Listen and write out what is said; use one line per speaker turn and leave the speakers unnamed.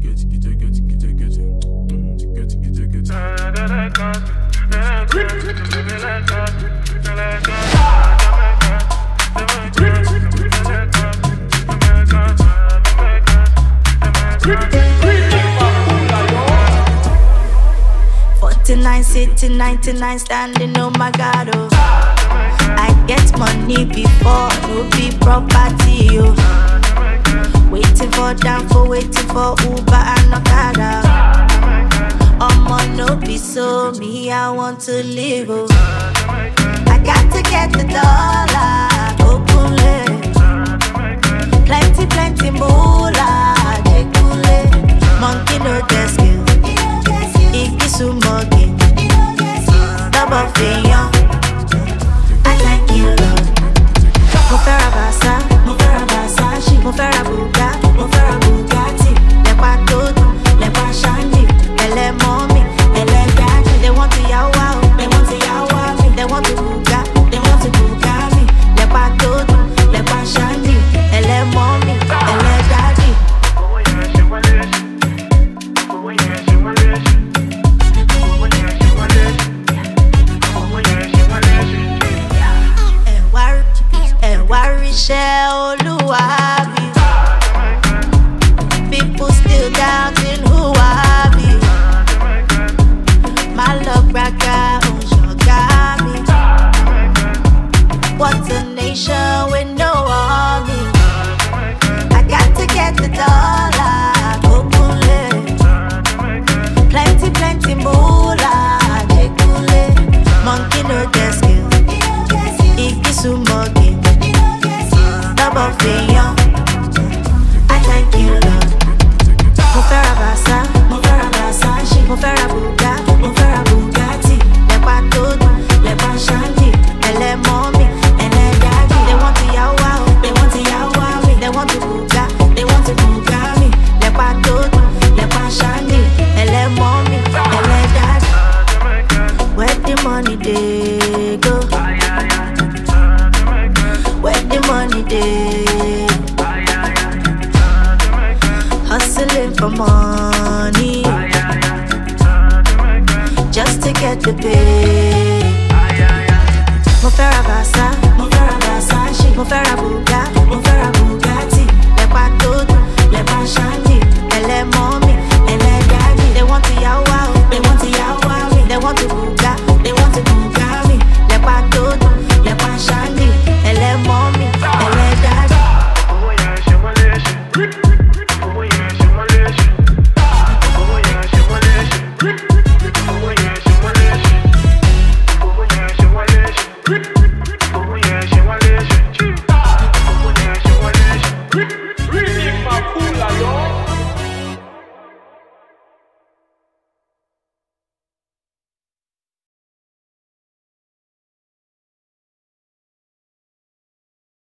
Sitting 99 standing, oh my God, oh. I get money before, no be property, oh. Waiting for Danfo, waiting for Uber and Okada. No be so, me I want to live, oh. I got to get the dollar, open it. Plenty moolah, jekule. Monkey no get skill, ikisu monkey. Double figure, I thank you, Lord. Mo fẹ́ ra Versace, mo fẹ́ ra Bugatti. Lepa tó dùn, lepa shiny, ẹlẹ́ mommy, ẹlẹ́ daddy. They want to yawa, they want to yawa me. They want to Bugatti. Lepa tó dùn, lepa shiny, ẹlẹ́ mommy, ẹlẹ́ daddy. Iṣẹ́ Olúwa bí. People still doubting who I be. My love braka ṣọ̀gá mi. What a nation with no army. I got to get the dollar, ogunle. Plenty moolah, jekule. Monkey no get skill, ikisu monkey. Double figure, I thank you, Lord. Mo fẹ́ ra Versace, mo fẹ́ ra Bugatti. Lepa tó dùn, lepa shiny, ẹlẹ́ mommy, ẹlẹ́ daddy. They want to yawa, they want to yawa me. They want to Bugatti. Lepa tó dùn, lepa shiny, ẹlẹ́ mommy, ẹlẹ́ daddy. Where the money dey go? Where the money dey? Hustling for money, just to get the pay. Mo fẹ́ ra Versace, mo fẹ́ ra Bugatti.